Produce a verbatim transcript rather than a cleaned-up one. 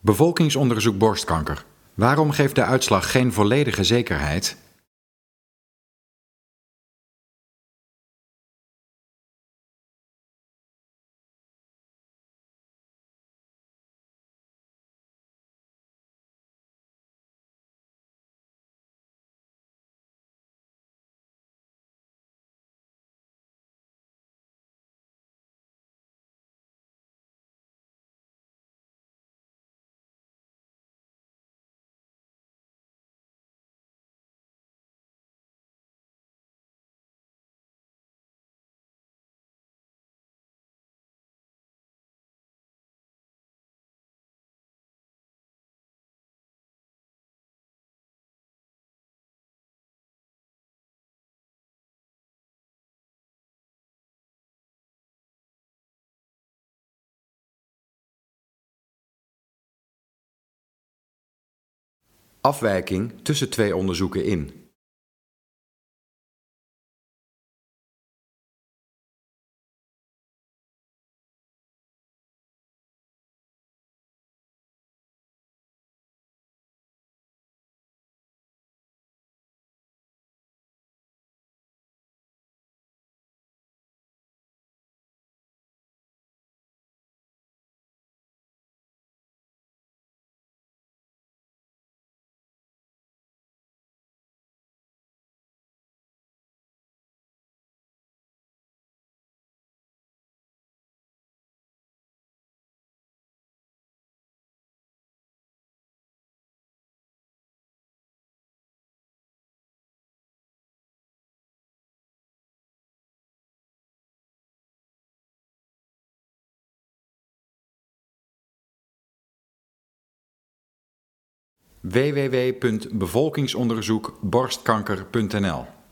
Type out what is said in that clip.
Bevolkingsonderzoek borstkanker. Waarom geeft de uitslag geen volledige zekerheid? Afwijking tussen twee onderzoeken in. w w w punt bevolkingsonderzoek borstkanker punt n l